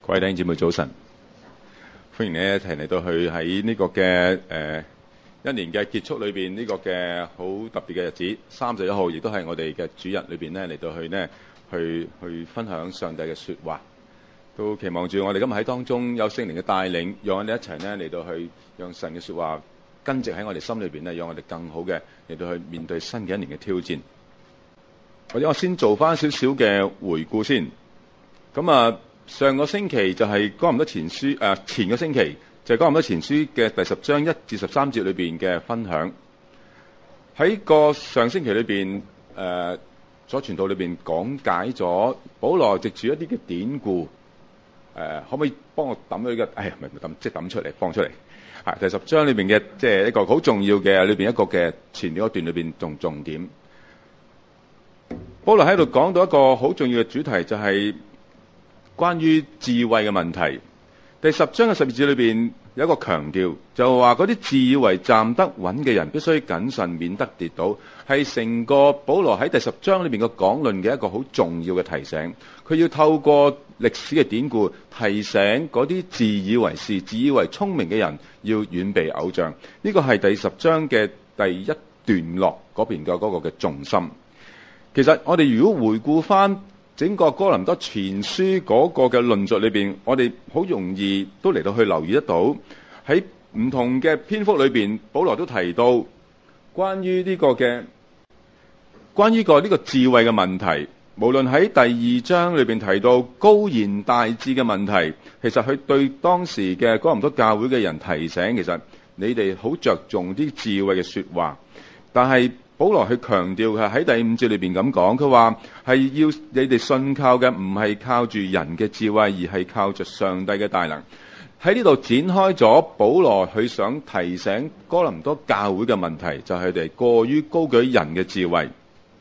各位弟兄姊妹早晨，歡迎你一齊嚟到去喺呢個嘅一年嘅結束裏邊呢個嘅好特別嘅日子，31號亦都係我哋嘅主日裏邊呢嚟到去呢去分享上帝嘅說話，都期望住我哋今日喺當中有聖靈嘅帶領，讓我哋一齊呢嚟到去讓神嘅說話根植喺我哋心裏邊呢，讓我哋更好嘅嚟到去面對新嘅一年嘅挑戰。或者我先做翻少少嘅回顧先，咁上個星期就係哥林多前書，前個星期就係哥林多前書嘅第10章1至13節裏邊嘅分享。喺個上星期裏邊，所傳道裏邊講解咗保羅藉住一啲嘅典故，可唔可以幫我抌咗呢個？唔係抌，即係抌出嚟，放出嚟。第10章裏邊嘅即係一個好重要嘅裏邊一個嘅前面嗰段裏邊重點。保羅喺度講到一個好重要嘅主題，就係關於智慧嘅問題。第10章嘅12節裏邊有一個強調，就話嗰啲自以為站得穩嘅人必須謹慎，免得跌倒。係成個保羅喺第10章裏邊嘅講論嘅一個好重要嘅提醒。佢要透過歷史嘅典故提醒嗰啲自以為是、自以為聰明嘅人要遠避偶像。呢個係第10章嘅第一段落嗰邊嘅嗰個嘅重心。其實我哋如果回顧翻整個哥林多前書嗰個嘅論述裏邊，我哋好容易都嚟到去留意得到，喺唔同嘅篇幅裏邊，保羅都提到關於呢個呢個智慧嘅問題。無論喺第2章裏邊提到高言大智嘅問題，其實佢對當時嘅哥林多教會嘅人提醒，其實你哋好着重啲智慧嘅說話，但係保羅去強調嘅喺第5節裏邊咁講，佢話係要你哋信靠嘅唔係靠住人嘅智慧，而係靠着上帝嘅大能。喺呢度展開咗保羅佢想提醒哥林多教會嘅問題，就係佢哋過於高舉人嘅智慧。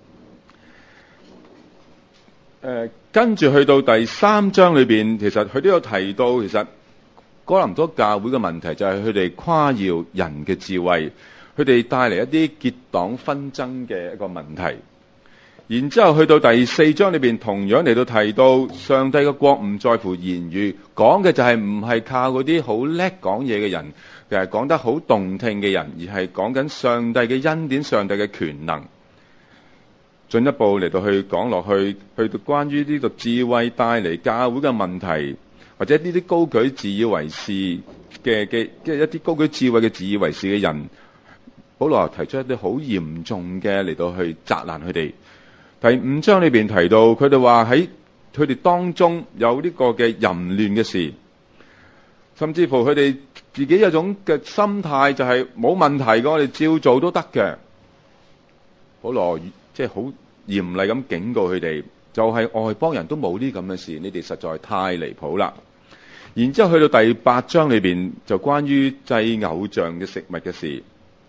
跟住去到第3章裏邊，其實佢都有提到，其實哥林多教會嘅問題就係佢哋誇耀人嘅智慧，佢哋帶嚟一啲結黨紛爭嘅一個問題。然之後去到第4章裏邊，同樣嚟到提到上帝嘅國唔在乎言語，講嘅就係唔係靠嗰啲好叻講嘢嘅人，就係講得好動聽嘅人，而係講緊上帝嘅恩典、上帝嘅權能。進一步嚟到去講落去，去到關於呢個智慧帶嚟教會嘅問題，或者呢啲高舉自以為是嘅一啲高舉智慧嘅自以為是嘅人，保羅提出一啲好嚴重嘅嚟到去責難佢哋。第5章裏邊提到，佢哋話喺佢哋當中有呢個嘅淫亂嘅事，甚至乎佢哋自己有種嘅心態就係冇問題嘅，我哋照做都得嘅。保羅即係好嚴厲咁警告佢哋，就係外邦人都冇呢咁嘅事，你哋實在太離譜啦。然之後去到第8章裏邊就關於祭偶像嘅食物嘅事，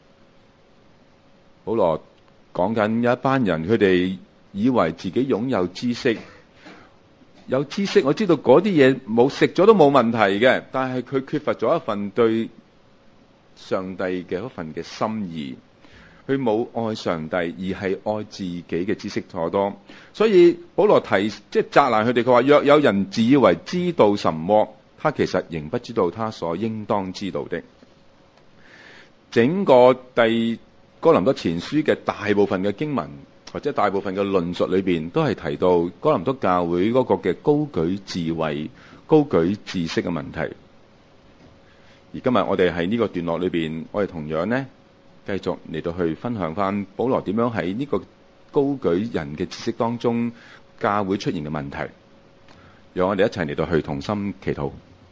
保羅講緊有一班人，佢哋以為自己擁有知識，有知識，我知道嗰啲嘢冇食咗都冇問題嘅，但係佢缺乏咗一份對上帝嘅一份嘅心意。佢冇愛上帝，而係愛自己嘅知識頗多。所以保羅即係責難佢哋，佢話若有人自以為知道什麼，他其實仍不知道他所應當知道的。整個哥林多前書嘅大部分嘅經文或者大部分嘅論述裏邊，都係提到哥林多教會嗰個嘅高舉智慧、高舉知識嘅問題。而今日我哋喺呢個段落裏邊，我哋同樣呢繼續嚟到去分享翻保羅點樣喺呢個高舉人嘅知識當中，教會出現嘅問題。讓我哋一齊嚟到去同心祈禱，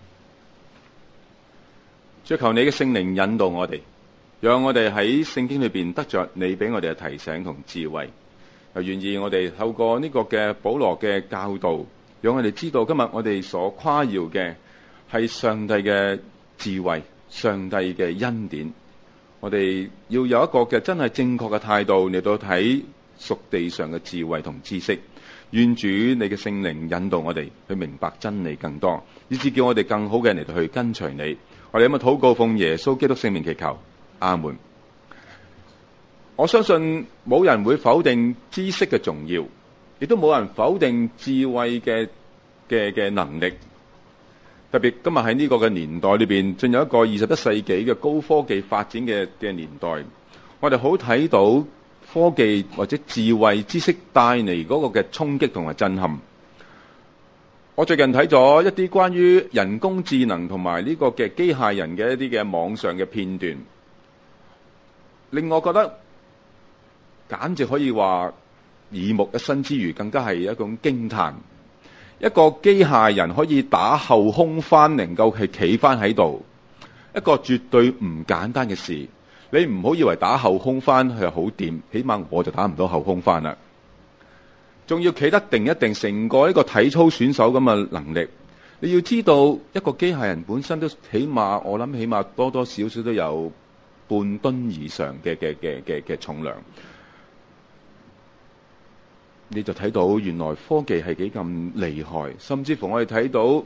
追求你嘅聖靈引導我哋，讓我哋喺聖經裏邊得着你俾我哋嘅提醒同智慧。又願意我哋透過呢個嘅保羅嘅教導，讓我哋知道今日我哋所誇耀嘅係上帝嘅智慧、上帝嘅恩典。我哋要有一個嘅真係正確嘅態度嚟到睇屬地上嘅智慧同知識。願主你嘅聖靈引導我哋去明白真理更多，以致叫我哋更好嘅嚟到去跟隨你。我哋有冇禱告奉耶穌基督聖名祈求，阿門。我相信冇人會否定知識嘅重要，亦都冇人否定智慧嘅能力。 特別今日喺呢個嘅年代裏邊，進入一個21世紀嘅高科技發展嘅年代，我哋好睇到科技或者智慧知識帶嚟嗰個嘅衝擊同埋震撼。我最近睇咗一啲關於人工智能同埋呢個嘅機械人嘅一啲嘅網上嘅片段，令我覺得簡直可以話耳目一新之餘，更加係一種驚嘆。一個機械人可以打後空翻，能夠係企翻喺度，一個絕對唔簡單嘅事。你唔好以為打後空翻係好掂，起碼我就打唔到後空翻啦。仲要企得定一定，成個一個體操選手咁嘅能力。你要知道，一個機械人本身都起碼，我諗起碼多多少少都有半噸以上嘅重量。你就睇到原來科技係幾咁厲害，甚至乎我哋睇到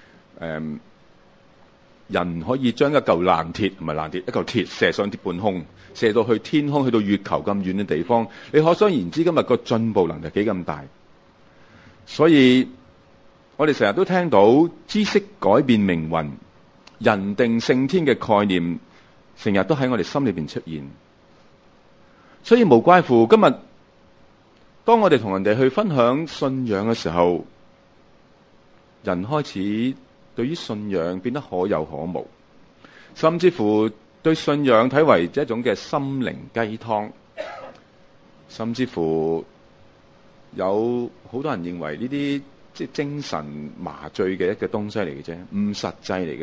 人可以將一嚿爛鐵，唔係爛鐵，一嚿鐵射上啲半空，射到去天空，去到月球咁遠嘅地方。你可想而知，今日個進步能力幾咁大。所以我哋成日都聽到知識改變命運、人定勝天嘅概念，成日都喺我哋心裏邊出現。所以無怪乎今日當我哋同人哋去分享信仰嘅時候，人開始對於信仰變得可有可無，甚至乎對信仰睇為一種嘅心靈雞湯，甚至乎有好多人認為呢啲即係精神麻醉嘅一個東西嚟嘅啫，唔實際嚟嘅。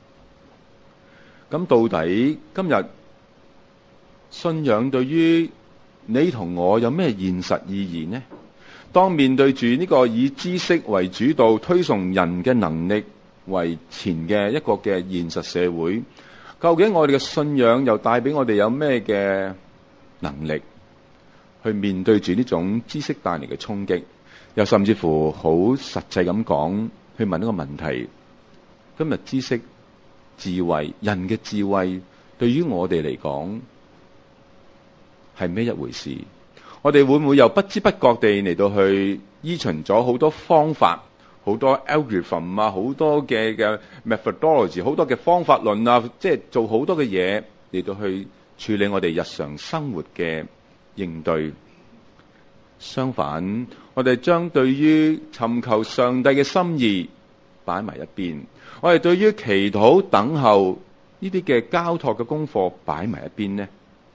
咁到底今日信仰對於你同我有咩現實意義呢？當面對住呢個以知識為主導、推崇人嘅能力為前嘅一個嘅現實社會，究竟我哋嘅信仰又帶俾我哋有咩嘅能力去面對住呢種知識帶嚟嘅衝擊？又甚至乎好實際咁講，去問一個問題：今日知識、智慧、人嘅智慧對於我哋嚟講係咩一回事？我哋會唔會又不知不覺地嚟到去依循咗好多方法、好多 algorithm 啊、好多嘅 methodology、好多嘅方法論啊，即係做好多嘅嘢嚟到去處理我哋日常生活嘅應對？相反，我哋將對於尋求上帝嘅心意擺埋一邊，我哋對於祈禱、等候呢啲嘅交託嘅功課擺埋一邊呢？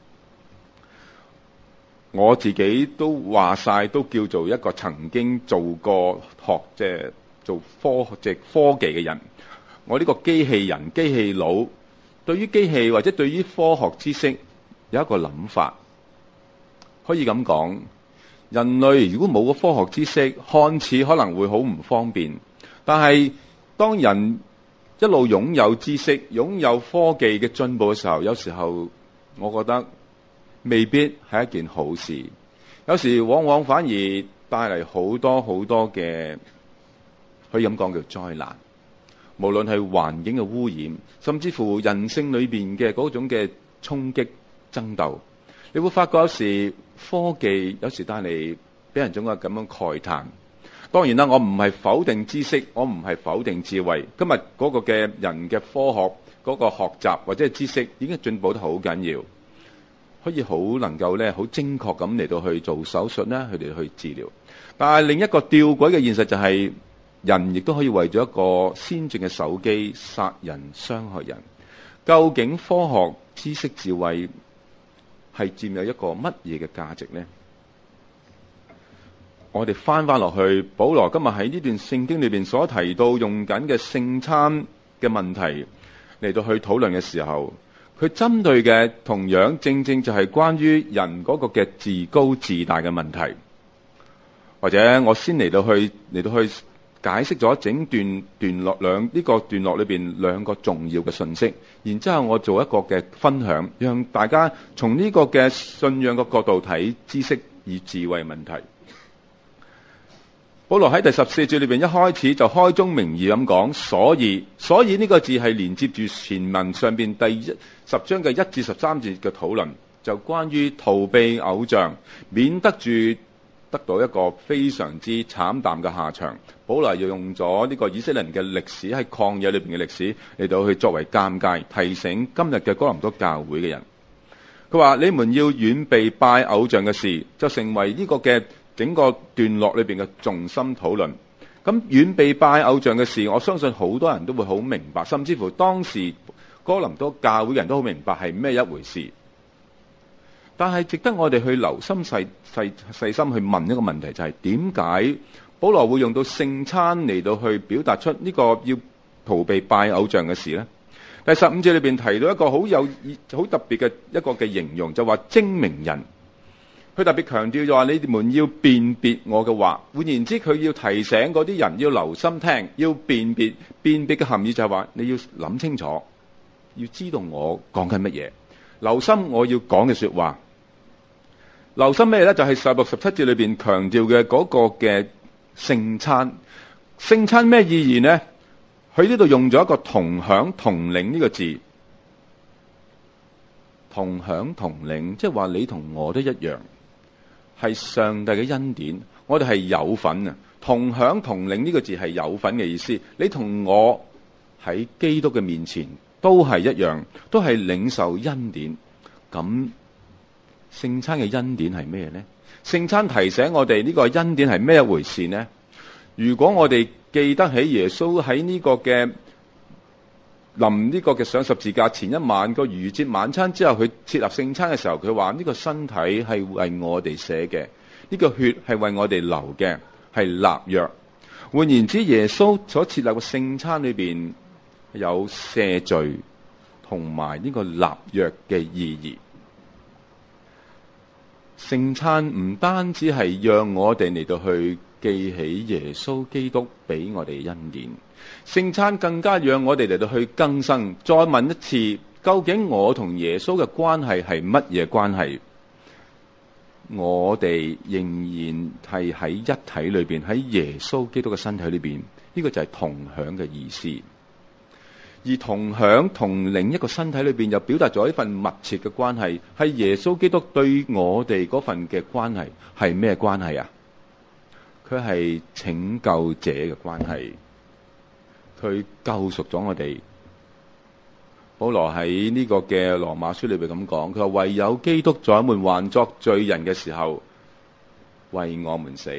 我自己都話晒，都叫做一個曾經做過即係做科技嘅人。我呢個機器人、機器佬，對於機器或者對於科學知識有一個諗法，可以咁講。人類如果冇個科學知識，看似可能會好唔方便。但係當人一路擁有知識、擁有科技嘅進步嘅時候，有時候我覺得未必係一件好事。有時往往反而帶嚟好多好多嘅，可以咁講叫災難。無論係環境嘅污染，甚至乎人性裏邊嘅嗰種嘅衝擊、爭鬥，你會發覺有時科技有時帶嚟俾人種嘅咁樣慨嘆。當然啦，我唔係否定知識，我唔係否定智慧。今日嗰個嘅人嘅科學嗰個學習或者係知識已經進步得好緊要，可以好能夠咧好精確咁嚟到去做手術啦，佢哋去治療。但係另一個吊詭嘅現實就係，人亦都可以為咗一個先進嘅手機殺人傷害人。究竟科學知識智慧係佔有一個乜嘢嘅價值呢？我哋翻落去，保羅今日喺呢段聖經裏邊所提到用緊嘅聖餐嘅問題嚟到去討論嘅時候，佢針對嘅同樣正正就係關於人嗰個嘅自高自大嘅問題。或者我先嚟到去解釋咗整段落呢個段落裏邊兩個重要嘅信息，然之後我做一個嘅分享，讓大家從呢個嘅信仰嘅角度睇知識與智慧問題。保羅喺第14節裏邊一開始就開宗明義咁講，所以呢個字係連接住前文上邊第10章嘅1至13節嘅討論，就關於逃避偶像，免得住得到一個非常之慘淡嘅下場。保羅又用咗呢個以色列人嘅歷史，喺曠野裏邊嘅歷史嚟到去作為鑑戒，提醒今日嘅哥林多教會嘅人。佢話：你們要遠避拜偶像嘅事，就成為呢個嘅整個段落裏邊嘅重心討論。咁遠避拜偶像嘅事，我相信好多人都會好明白，甚至乎當時哥林多教會嘅人都好明白係咩一回事。但係值得我哋去留心細心去問一個問題，就係點解保羅會用到聖餐嚟到去表達出呢個要逃避拜偶像嘅事呢？第15節裏邊提到一個好特別嘅一個嘅形容，就話精明人。佢特別強調就話：你們要辨別我嘅話。換言之，佢要提醒嗰啲人要留心聽，要辨別。辨別嘅含義就係話你要諗清楚，要知道我講緊乜嘢，留心我要講嘅說話。留心咩呢？就係16、17節裏邊強調嘅嗰個嘅聖餐。聖餐咩意義呢？佢呢度用咗一個同享同領呢個字。同享同領，即係話你同我都一樣，係上帝嘅恩典，我哋係有份啊。同享同領呢個字係有份嘅意思。你同我喺基督嘅面前都係一樣，都係領受恩典。咁聖餐嘅恩典係咩呢？聖餐提醒我哋呢個恩典係咩一回事呢？如果我哋記得起耶穌喺呢個嘅臨呢個嘅上十字架前一晚個逾節晚餐之後，佢設立聖餐嘅時候，佢話呢個身體係為我哋捨嘅，呢個血係為我哋流嘅，係立約。換言之，耶穌所設立嘅聖餐裏邊有赦罪同埋呢個立約嘅意義。聖餐唔單止係讓我哋嚟到去記起耶穌基督俾我哋恩典，聖餐更加讓我哋嚟到去更新。再問一次，究竟我同耶穌嘅關係係乜嘢關係？我哋仍然係喺一體裏邊，喺耶穌基督嘅身體裏邊，呢個就係同享嘅意思。而同享同另一個身體裏邊，又表達咗一份密切嘅關係，係耶穌基督對我哋嗰份嘅關係係咩關係啊？佢係拯救者嘅關係，佢救贖咗我哋。保羅喺呢個嘅羅馬書裏邊咁講，佢話唯有基督在我們還作罪人嘅時候為我們死，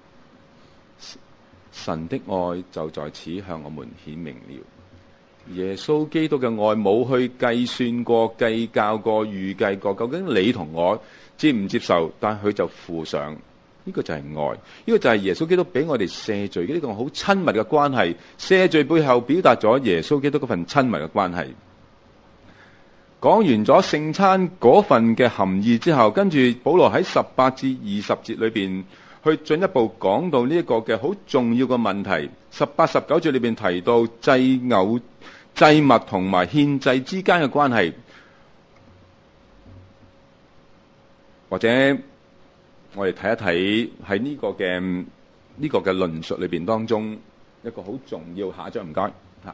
神的愛就在此向我們顯明了。耶穌基督嘅愛冇去計算過、計較過、預計過，究竟你同我接唔接受？但佢就付上，呢個就係愛，呢個就係耶穌基督俾我哋赦罪嘅呢個好親密嘅關係。赦罪背後表達咗耶穌基督嗰份親密嘅關係。講完咗聖餐嗰份嘅含義之後，跟住保羅喺18至20節裏邊去進一步講到呢一個嘅好重要嘅問題。18、19節裏邊提到祭物同埋獻祭之間嘅關係，或者我哋睇一睇喺呢個嘅論述裏邊當中一個好重要。下一章唔該吓。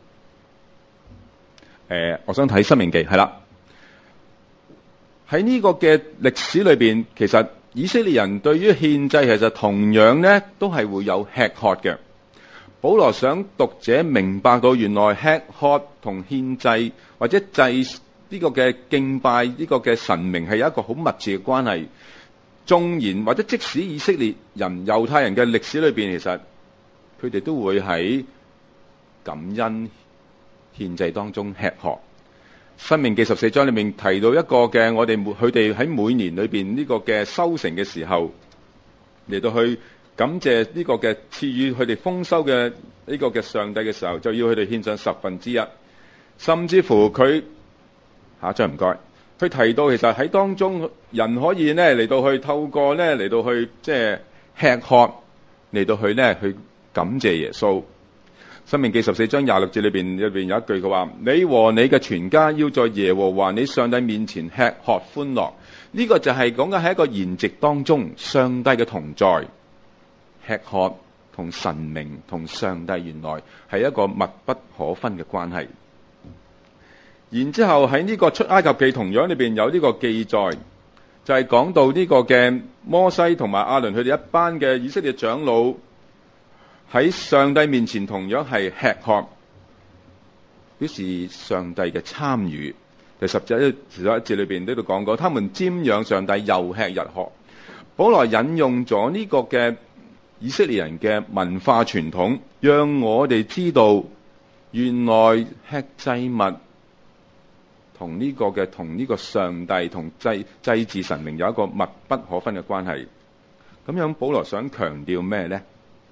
我想睇申命記係啦。喺呢個嘅歷史裏邊，其實以色列人對於獻祭其實同樣呢都係會有吃喝嘅。保羅想讀者明白到，原來吃喝同獻祭或者祭呢個嘅敬拜呢個嘅神明係有一個好密切嘅關係。縱然或者即使以色列人猶太人嘅歷史裏邊，其實佢哋都會喺感恩獻祭當中吃喝。申命記14章裏面提到一個嘅佢哋喺每年裏邊呢個嘅收成嘅時候嚟到去感謝呢個嘅賜予佢哋豐收嘅呢個嘅上帝嘅時候，就要佢哋獻上1/10，甚至乎佢下一章唔該，佢提到其實喺當中人可以呢嚟到去透過呢嚟到去即係吃喝嚟到去呢去感謝耶穌。申命記14章26節裏邊有一句佢話：你和你嘅全家要在耶和華你上帝面前吃喝歡樂。呢個就係講緊喺一個筵席當中上帝嘅同在。吃喝同神明同上帝原來係一個密不可分嘅關係。然之後喺呢個出埃及記同樣裏邊有呢個記載， 就係講到呢個嘅摩西同埋亞倫佢哋一班嘅以色列長老喺上帝面前同樣係吃喝，表示上帝嘅參與。第11節裏邊呢度講過，他們瞻仰上帝，又吃又喝。保羅引用咗呢個嘅以色列人嘅文化傳統，讓我哋知道原來吃祭物同呢個上帝同祭祀神明有一個密不可分嘅關係。咁樣保羅想強調咩呢？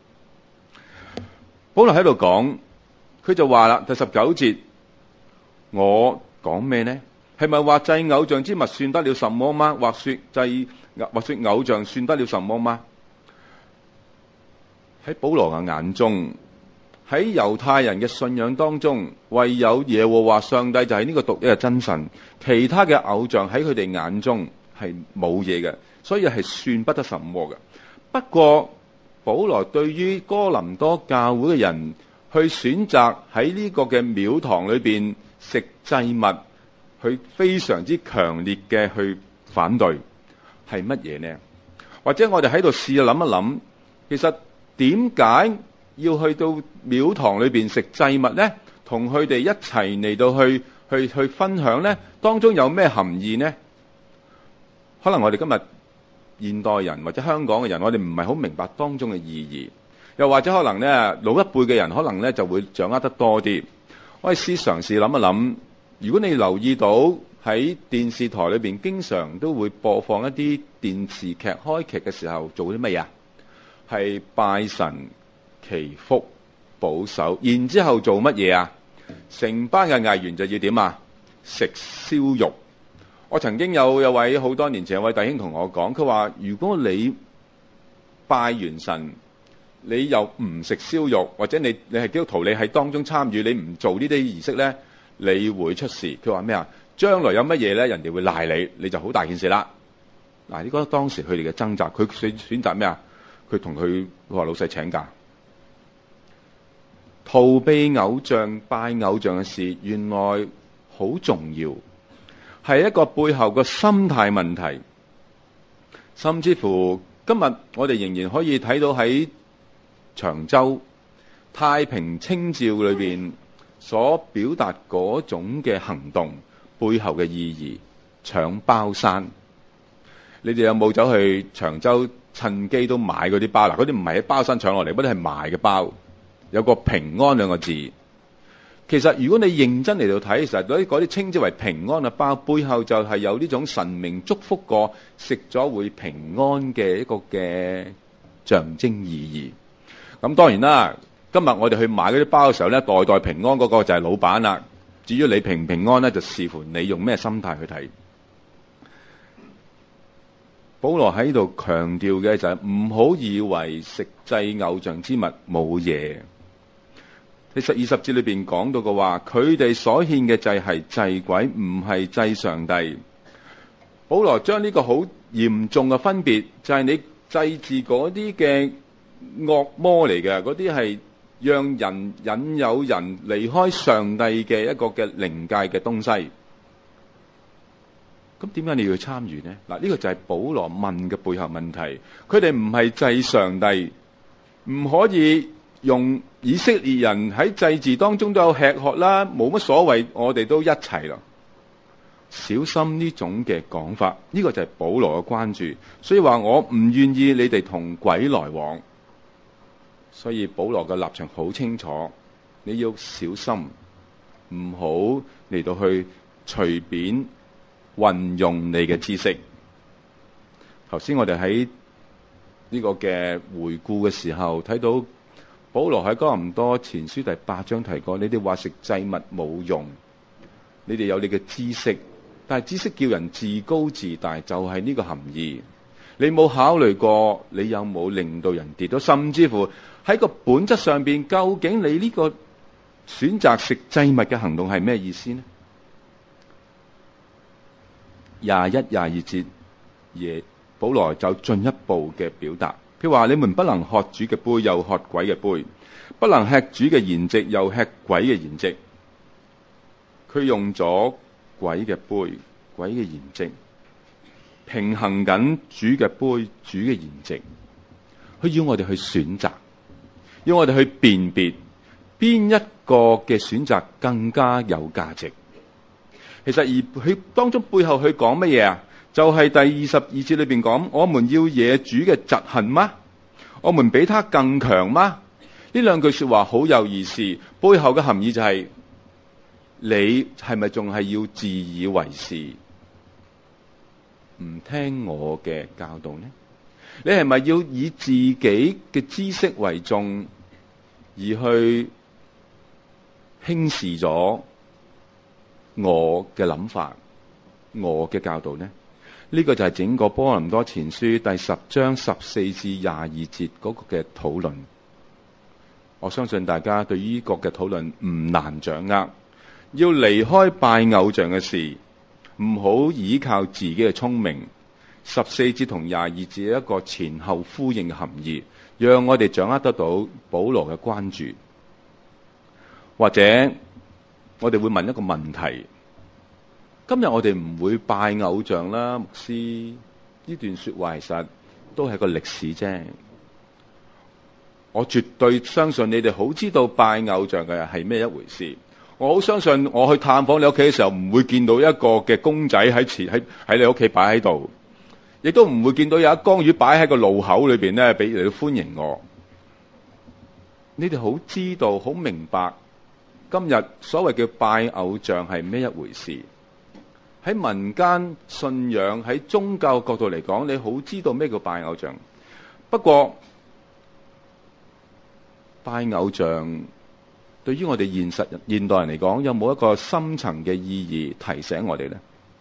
保羅喺度講，佢就話啦，第19節，我講咩呢？係咪話祭偶像之物算得了什麼嗎？或說偶像算得了什麼嗎？喺保羅嘅眼中，喺猶太人嘅信仰當中，唯有耶和華上帝就係呢個獨一嘅真神，其他嘅偶像喺佢哋眼中係冇嘢嘅，所以係算不得什麼嘅。不過保羅對於哥林多教會嘅人去選擇喺呢個嘅廟堂裏邊食祭物，佢非常之強烈嘅去反對，係乜嘢呢？或者我哋喺度試下諗一諗，其實點解要去到廟堂裏邊食祭物呢？同佢哋一齊嚟到去分享呢？當中有咩含義呢？可能我哋今日現代人或者香港嘅人，我哋唔係好明白當中嘅意義，又或者可能呢老一輩嘅人可能呢就會掌握得多啲。我哋嘗試諗一諗，如果你留意到喺電視台裏邊經常都會播放一啲電視劇開劇嘅時候做啲乜嘢？係拜神、祈福、保守，然之後做乜嘢啊？成班嘅藝員就要點啊？食燒肉。我曾經有位好多年前有位弟兄同我講，佢話如果你拜完神，你又唔食燒肉，或者你係基督徒，你喺當中參與，你唔做呢啲儀式呢，你會出事。佢話咩啊？將來有乜嘢呢？人哋會賴你，你就好大件事啦。嗱，呢個當時佢哋嘅掙扎，佢選擇咩啊？佢同佢話老細請假，逃避偶像、拜偶像嘅事，原來好重要，係一個背後嘅心態問題。甚至乎今日我哋仍然可以睇到喺長洲太平清醮裏邊所表達嗰種嘅行動背後嘅意義，搶包山。你哋有冇走去長洲趁機都買嗰啲包？嗱，嗰啲唔係喺包山搶落嚟，嗰啲係賣嘅包，有個平安兩個字。其實如果你認真嚟到睇，其實嗰啲稱之為平安嘅包，背後就係有呢種神明祝福過食咗會平安嘅一個嘅象徵意義。咁當然啦，今日我哋去買嗰啲包嘅時候咧，代代平安嗰個就係老闆啦。至於你平唔平安咧，就視乎你用咩心態去睇。保羅喺度強調嘅就係唔好以為食祭偶像之物冇嘢。其實20節裏邊講到嘅話，佢哋所獻嘅祭係祭鬼，唔係祭上帝。保羅將呢個好嚴重嘅分別，就係你祭祀嗰啲嘅惡魔嚟嘅，嗰啲係讓人引誘人離開上帝嘅一個嘅靈界嘅東西。咁點解你要參與呢？嗱，呢個就係保羅問嘅背後問題。佢哋唔係祭上帝，唔可以用以色列人喺祭祀當中都有吃喝啦，冇乜所謂，我哋都一齊咯。小心呢種嘅講法，呢個就係保羅嘅關注。所以話我唔願意你哋同鬼來往。所以保羅嘅立場好清楚，你要小心，唔好嚟到去隨便運用你嘅知識。頭先我哋喺呢個嘅回顧嘅時候睇到保羅喺哥林多前書第8章提過，你哋話食祭物冇用，你哋有你嘅知識，但係知識叫人自高自大，就係呢個含義。你冇考慮過你有冇令到人跌倒，甚至乎喺個本質上邊，究竟你呢個選擇食祭物嘅行動係咩意思呢？21、22節，保羅就進一步嘅表達，佢話你們不能喝主嘅杯，又喝鬼嘅杯；不能吃主嘅筵席，又吃鬼嘅筵席。佢用咗鬼嘅杯、鬼嘅筵席。 平衡緊主嘅杯、主嘅筵席。佢要我哋去選擇，要我哋去辨別邊一個嘅選擇更加有價值。其實而佢當中背後佢講乜嘢啊？就係第22節裏邊講，我們要惹主嘅嫉恨嗎？我們比他更強嗎？呢兩句說話好有意思，背後嘅含義就係，你係咪仲係要自以為是，唔聽我嘅教導呢？你係咪要以自己嘅知識為重，而去輕視咗我嘅諗法、我嘅教導呢？呢個就係整個哥林多前書第10章14至22節嗰個嘅討論。我相信大家對於呢個嘅討論唔難掌握。要離開拜偶像嘅事，唔好依靠自己嘅聰明。14節同22節一個前後呼應嘅含義，讓我哋掌握得到保羅嘅關注。或者我哋會問一個問題：今日我哋唔會拜偶像啦，牧師，呢段說話其實都係個歷史啫。我絕對相信你哋好知道拜偶像嘅係咩一回事。我好相信我去探訪你屋企嘅時候，唔會見到一個嘅公仔喺你屋企擺喺度，亦都唔會見到有一缸魚擺喺個路口裏邊咧，俾你歡迎我。你哋好知道、好明白今日所謂嘅拜偶像係咩一回事。喺民間信仰、喺宗教角度嚟講，你好知道咩叫拜偶像。不過拜偶像對於我哋現代人嚟講，有冇一個深層嘅意義提醒我哋呢？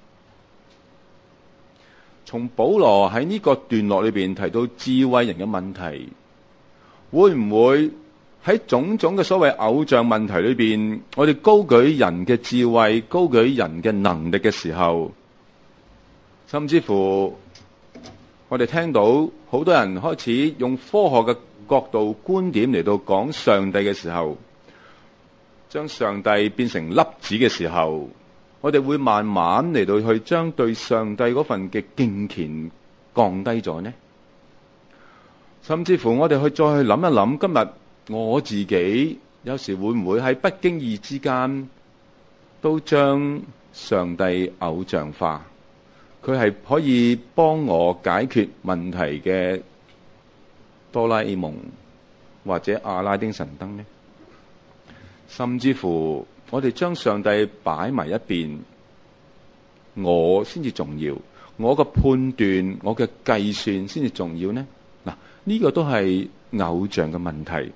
從保羅喺呢個段落裏邊提到智慧人嘅問題，會唔會喺種種嘅所謂偶像問題裏邊，我哋高舉人嘅智慧、高舉人嘅能力嘅時候，甚至乎我哋聽到好多人開始用科學嘅角度、觀點嚟到講上帝嘅時候，將上帝變成粒子嘅時候，我哋會慢慢嚟到去將對上帝嗰份嘅敬虔降低咗呢？甚至乎我哋去再去諗一諗，今日我自己有時會唔會喺不經意之間都將上帝偶像化？佢係可以幫我解決問題嘅哆啦 A 夢或者阿拉丁神燈呢？甚至乎我哋將上帝擺埋一邊，我先至重要，我嘅判斷、我嘅計算先至重要呢？嗱，呢個都係偶像嘅問題。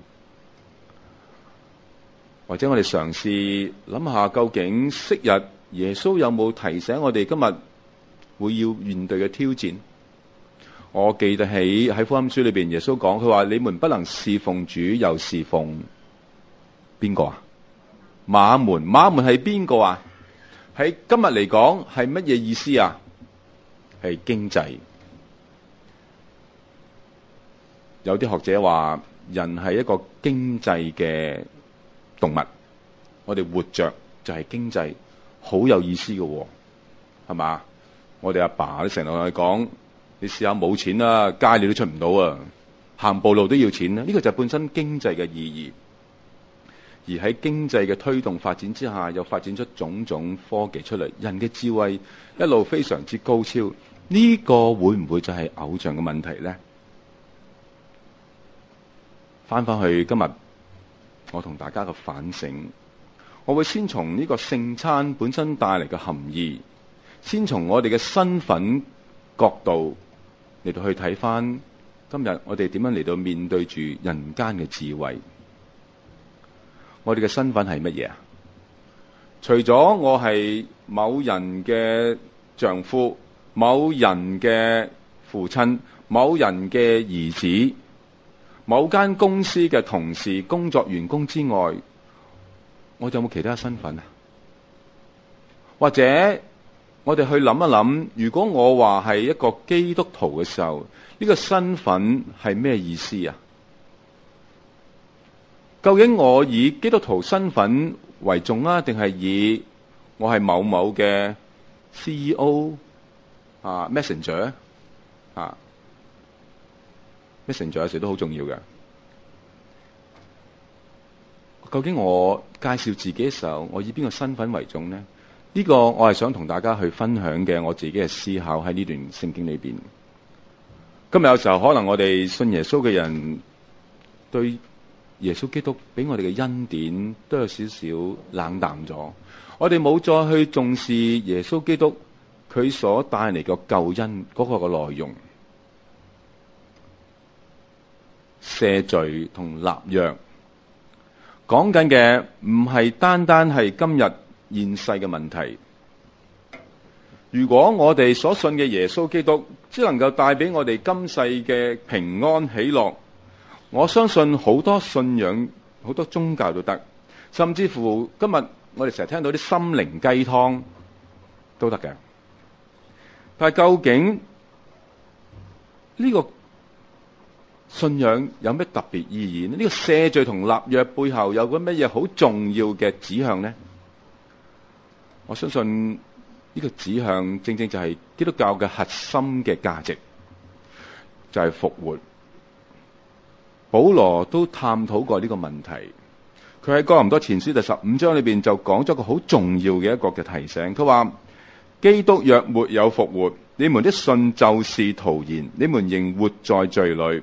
或者我哋嘗試諗下，究竟昔日耶穌有冇提醒我哋今日會要面對嘅挑戰？我記得喺福音書裏邊，耶穌講，佢話你們不能侍奉主又侍奉邊個啊？馬門。馬門係邊個啊？喺今日嚟講係乜嘢意思啊？係經濟。有啲學者話人係一個經濟嘅動物，我哋活着就係經濟，好有意思嘅，係嘛？我哋阿爸都成日同我哋講，你試下冇錢啦，街你都出唔到啊，行步路都要錢啦。呢個就係本身經濟嘅意義。而喺經濟嘅推動發展之下，又發展出種種科技出嚟，人嘅智慧一路非常之高超。呢個會唔會就係偶像嘅問題呢？翻去今日我同大家嘅反省，我會先從呢個聖餐本身帶嚟嘅含義，先從我哋嘅身份角度嚟到去睇翻今日我哋點樣嚟到面對住人間嘅智慧。我哋嘅身份係乜嘢啊？除咗我係某人嘅丈夫、某人嘅父親、某人嘅兒子、某間公司嘅同事、工作員工之外，我有冇其他身份啊？或者我哋去諗一諗，如果我話係一個基督徒嘅時候，呢個身份係咩意思啊？究竟我以基督徒身份為重啊，定係以我係某某嘅 CEO Messenger Messenger 有時都好重要嘅。究竟我介紹自己嘅時候，我以邊個身份為重呢？呢個我係想同大家去分享嘅我自己嘅思考喺呢段聖經裏邊。今日有時候可能我哋信耶穌嘅人對耶穌基督俾我哋嘅恩典都有少少冷淡咗，我哋冇再去重視耶穌基督佢所帶嚟嘅救恩嗰個嘅內容，赦罪同立約，講緊嘅唔係單單係今日現世嘅問題。如果我哋所信嘅耶穌基督只能夠帶俾我哋今世嘅平安喜樂，我相信好多信仰、好多宗教都得，甚至乎今日我哋成日聽到啲心靈雞湯都得嘅。但係究竟呢個信仰有咩特別意義呢？呢個赦罪同立約背後有個乜嘢好重要嘅指向呢？我相信呢個指向正正就係基督教嘅核心嘅價值，就係復活。保羅都探討過呢個問題，佢喺哥林多前書第15章裏邊就講咗個好重要嘅一個嘅提醒。佢話：基督若沒有復活，你們的信就是徒然，你們仍活在罪裏。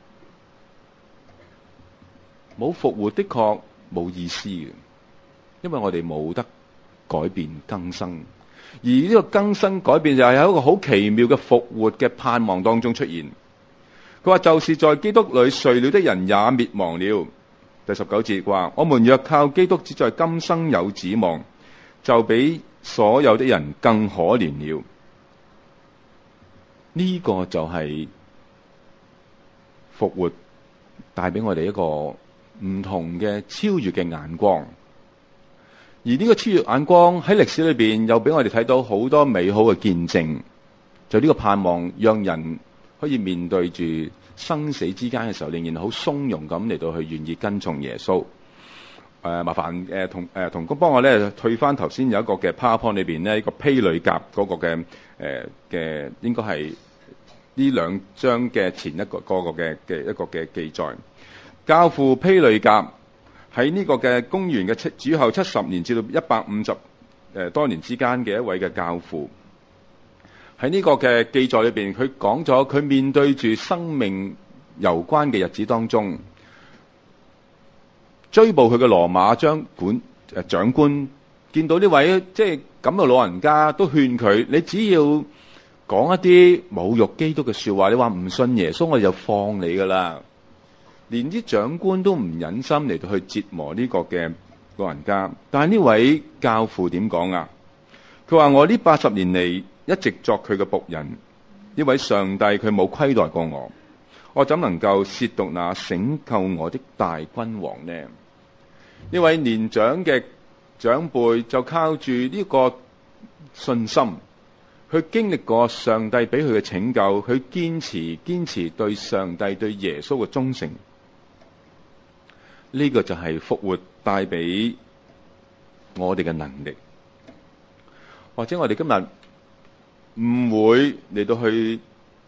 冇復活的確冇意思嘅，因為我哋冇得改變更新，而呢個更新改變就係喺一個好奇妙嘅復活嘅盼望當中出現。佢話：就是在基督裏睡了的人也滅亡了。第19節話：我們若靠基督只在今生有指望，就比所有的人更可憐了。呢個就係復活帶俾我哋一個唔同嘅超越嘅眼光，而呢個超越眼光喺歷史裏邊又俾我哋睇到好多美好嘅見證。就呢個盼望，讓人可以面對住生死之間嘅時候，仍然好鬆容咁嚟到去願意跟從耶穌。麻煩同工幫我咧退翻頭先有一個嘅 PowerPoint 裏邊呢，一個披呂甲嗰個嘅應該係呢兩章嘅前一個嘅一個嘅記載。教父披呂甲喺呢個嘅公元嘅主後70年至到150多年之間嘅一位嘅教父，喺呢個嘅記載裏邊，佢講咗佢面對住生命攸關嘅日子當中，追捕佢嘅羅馬長官見到呢位即係咁嘅老人家，都勸佢：你只要講一啲侮辱基督嘅說話，你話唔信耶穌，我就放你噶啦。連啲長官都唔忍心嚟到去折磨呢個嘅老人家，但係呢位教父點講啊？佢話：我呢80年嚟一直作佢嘅僕人，呢位上帝佢冇虧待過我，我怎能夠褻瀆那拯救我的大君王呢？呢位年長嘅長輩就靠住呢個信心，去經歷過上帝俾佢嘅拯救，佢堅持對上帝對耶穌嘅忠誠。呢個就係復活帶俾我哋嘅能力，或者我哋今日唔會嚟到去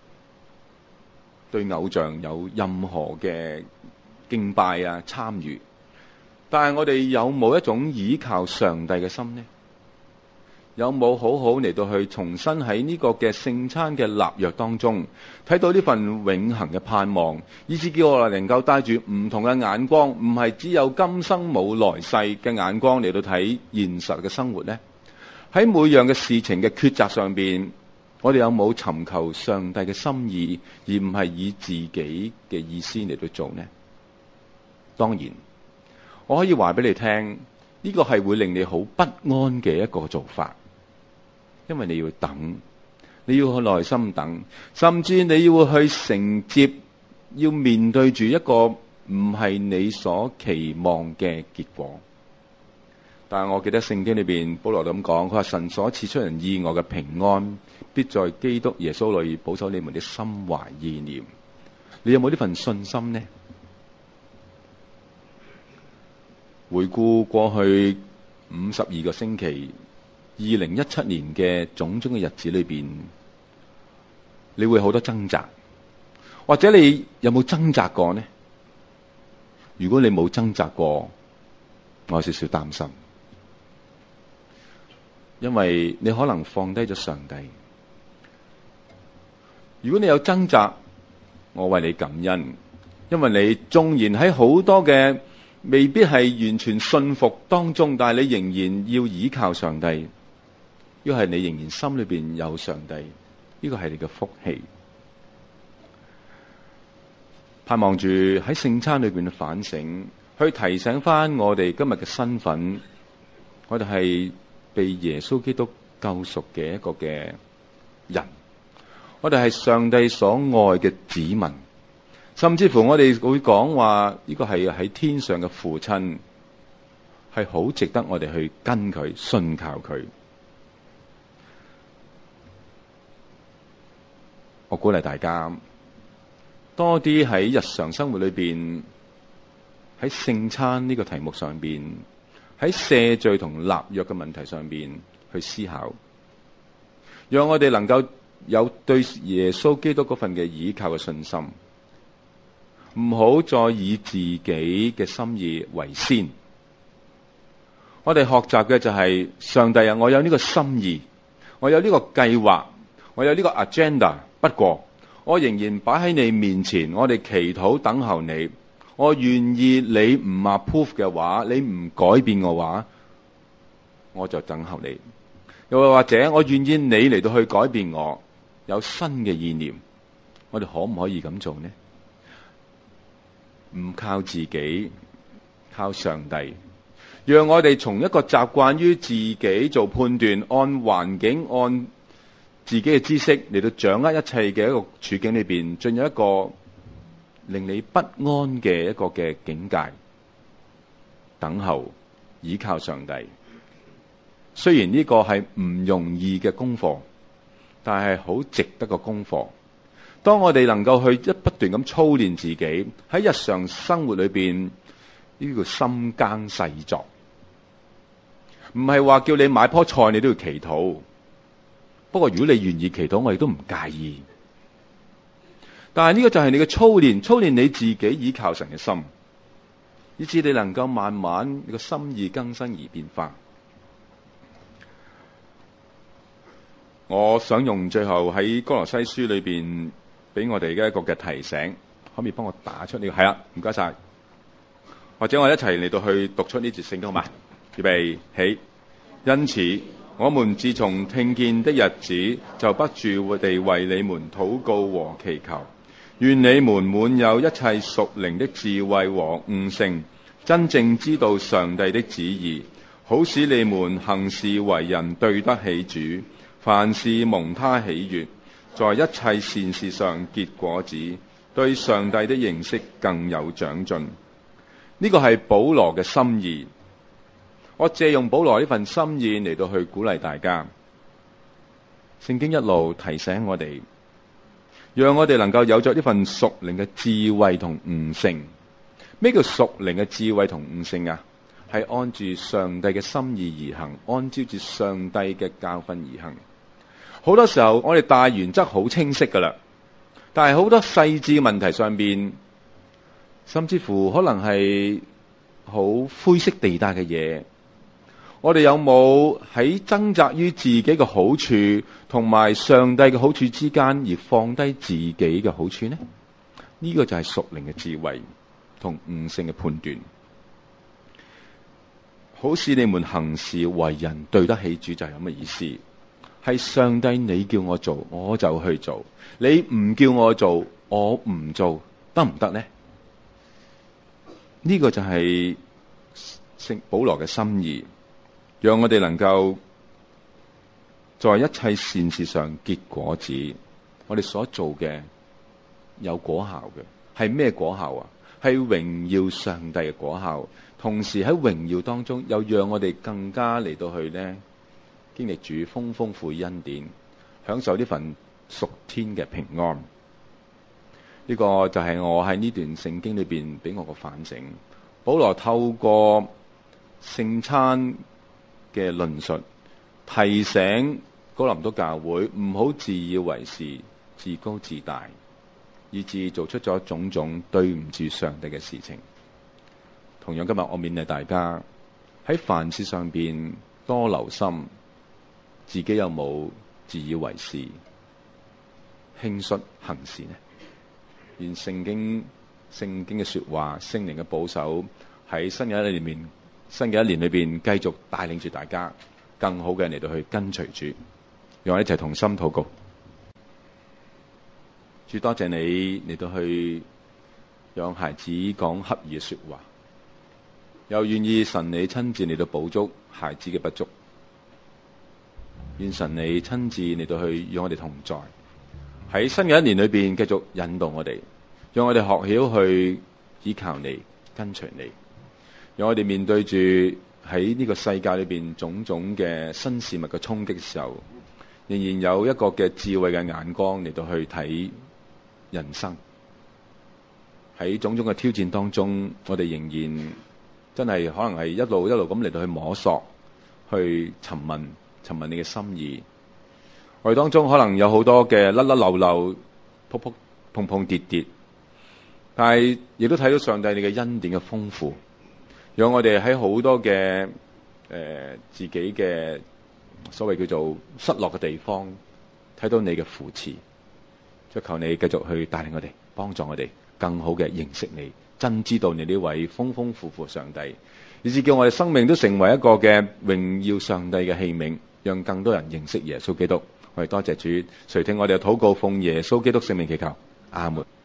對偶像有任何嘅敬拜啊參與，但係我哋有冇一種倚靠上帝嘅心呢？有冇好好嚟到去重新喺呢個嘅聖餐嘅立約當中睇到呢份永恆嘅盼望，以致叫我哋能夠帶住唔同嘅眼光，唔係只有今生冇來世嘅眼光嚟到睇現實嘅生活呢？喺每樣嘅事情嘅抉擇上邊，我哋有冇尋求上帝嘅心意，而唔係以自己嘅意思嚟到做呢？當然，我可以話俾你聽，呢個係會令你好不安嘅一個做法。因為你要等，你要去耐心等，甚至你要去承接，要面對住一個唔係你所期望嘅結果。但係我記得聖經裏邊保羅咁講，佢話神所賜出人意外嘅平安，必在基督耶穌裏保守你們的心懷意念。你有冇呢份信心呢？回顧過去52個星期，2017年嘅種種嘅日子裏邊， 你會好多掙扎，或者你有冇掙扎過呢？如果你冇掙扎過，我有少少擔心，因為你可能放低咗上帝。如果你有掙扎，我為你感恩，因為你縱然喺好多嘅未必係完全信服當中，但係你仍然要依靠上帝，因為你仍然心裏邊有上帝，呢個係你嘅福氣。盼望住喺聖餐裏邊嘅反省，去提醒翻我哋今日嘅身份，我哋係被耶穌基督救贖嘅一個嘅人，我哋係上帝所愛嘅子民，甚至乎我哋會講話呢個係喺天上嘅父親，係好值得我哋去跟佢信靠佢。我鼓勵大家多啲喺日常生活裏邊，喺聖餐呢個題目上邊，喺赦罪同立約嘅問題上邊去思考，讓我哋能夠有對耶穌基督嗰份嘅倚靠嘅信心，唔好再以自己嘅心意為先。我哋學習嘅就係上帝啊，我有呢個心意，我有呢個計劃，我有呢個 agenda， 不過我仍然擺喺你面前，我哋祈禱等候你。我願意你唔 approve 嘅話，你唔改變嘅話，我就等候你。又或者我願意你嚟到去改變我，有新嘅意念，我哋可唔可以咁做呢？唔靠自己，靠上帝，讓我哋從一個習慣於自己做判斷，按環境按自己嘅知識嚟到掌握一切嘅一個處境裏邊，進入一個令你不安嘅一個嘅境界，等候倚靠上帝。雖然呢個係唔容易嘅功課，但係好值得個功課。當我哋能夠去不斷咁操練自己喺日常生活裏邊，呢個深耕細作，唔係話叫你買棵菜你都要祈禱。不過如果你願意祈禱，我亦都唔介意。但係呢個就係你嘅操練，操練你自己倚靠神嘅心，以致你能夠慢慢你個心意更新而變化。我想用最後喺哥羅西書裏邊俾我哋嘅一個嘅提醒，可唔可以幫我打出呢個？係啦，唔該晒。或者我一齊嚟到去讀出呢節聖經好嘛？預備起。因此我們自從聽見的日子，就不住地為你們禱告和祈求，願你們滿有一切屬靈的智慧和悟性，真正知道上帝的旨意，好使你們行事為人對得起主，凡事蒙他喜悅，在一切善事上結果子，對上帝的認識更有長進。呢個係保羅嘅心意。我借用保羅呢份心意嚟到去鼓勵大家。聖經一路提醒我哋，讓我哋能夠有着呢份屬靈嘅智慧同悟性。咩叫屬靈嘅智慧同悟性啊？係按住上帝嘅心意而行，按照住上帝嘅教訓而行。好多時候我哋大原則好清晰噶啦，但係好多細緻問題上邊，甚至乎可能係好灰色地帶嘅嘢，我哋有冇喺掙扎於自己嘅好處同埋上帝嘅好處之間而放低自己嘅好處呢？呢個就係屬靈嘅智慧同悟性嘅判斷。好使你們行事為人對得起主，就係咁嘅意思。係上帝你叫我做，我就去做；你唔叫我做，我唔做，得唔得呢？呢個就係聖保羅嘅心意，讓我哋能夠在一切善事上結果子。我哋所做嘅有果效嘅，係咩果效啊？係榮耀上帝嘅果效，同時喺榮耀當中又讓我哋更加嚟到去呢，經歷住豐豐富恩典，享受呢份屬天嘅平安。呢個就係我喺呢段聖經裏邊俾我個反省。保羅透過聖餐嘅論述，提醒哥林多教會唔好自以為是， 自高自大，以致做出咗種種對唔住上帝嘅事情。同樣今日我勉勵大家喺凡事上邊多留心，自己有冇自以為是、輕率行事呢？願聖經嘅說話、聖靈嘅保守喺新嘅一年裏邊繼續帶領住大家更好嘅嚟到去跟隨主。讓我哋一齊同心禱告。主，多謝你嚟到去讓孩子講合宜嘅說話，又願意神你親自嚟到補足孩子嘅不足。願神你親自嚟到去與我哋同在，喺新嘅一年裏邊繼續引導我哋，讓我哋學曉去依靠你、跟隨你。讓我哋面對住喺呢個世界裏邊種種嘅新事物嘅衝擊嘅時候，仍然有一個嘅智慧嘅眼光嚟到去睇人生。喺種種嘅挑戰當中，我哋仍然真係可能係一路咁嚟到去摸索，去尋問你嘅心意。我哋當中可能有好多嘅甩甩漏漏、碰碰跌跌，但係亦都睇到上帝你嘅恩典嘅豐富，讓我哋喺好多嘅自己嘅所謂叫做失落嘅地方，睇到你嘅扶持。求你繼續去帶領我哋，幫助我哋更好嘅認識你，真知道你呢位豐豐富富上帝，以致叫我哋生命都成為一個嘅榮耀上帝嘅器皿，讓更多人認識耶穌基督。我哋多謝主，垂聽我哋嘅禱告，奉耶穌基督聖名祈求，阿門。